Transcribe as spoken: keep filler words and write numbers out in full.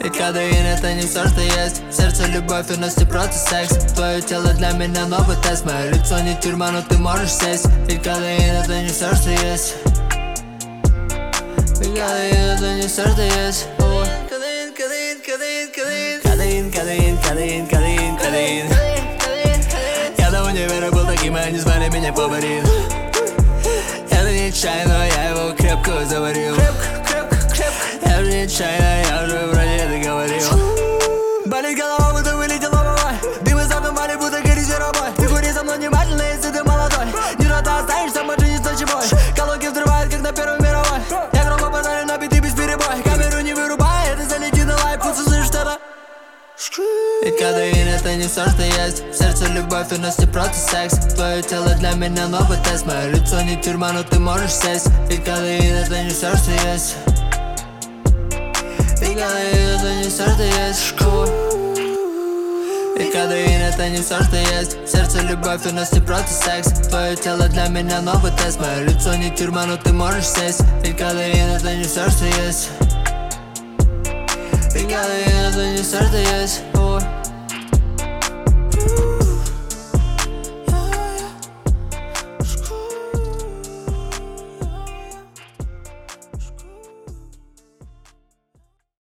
Ведь кадеин это не все, что есть. Сердце любовь, у нас не просто секс. Твое тело для меня новый тест. Мое лицо не тюрьма, но ты можешь сесть. Ведь кадеин это не все, что есть. Ведь кадеин это не все, что есть. Кадеин, кадеин, кадеин, кадеин. Кадеин, кадеин, кадеин, кадеин, кадеин. Я до универа был таким, и они звали меня Поварин. Это не чай, но я его крепко заварил. Это не чай, но я уже вроде это говорил. Болит голова, будто вылетел лобовой. Дым из окна валит, будто горит зверобой. Ты кури со мной внимательно, если ты молодой. Не рота останешься, машине с ночевой. Колонки взрывают, как на Первой мировой. Я громко базарю на биты без перебой. Камеру не вырубай, это залети на лайв. Пусть услышишь что-то. Ведь кадеин это не все, что есть. В сердце любовь, у нас не просто секс. Твое тело для меня новый тест. Мое лицо не тюрьма, но ты можешь сесть. Ведь кадеин это не все, что есть. Ведь кадеин это не все, что есть. Ведь кадеин это не все, что есть. В сердце любовь, у нас не просто секс. Твое тело для меня новый тест. Мое лицо не тюрьма, но ты можешь сесть. Ведь кадеин это не все, что есть. Ведь кадеин это не все, что есть.